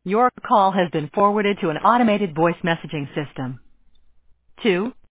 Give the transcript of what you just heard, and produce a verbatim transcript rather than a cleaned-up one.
Your call has been forwarded to an automated voice messaging system. Two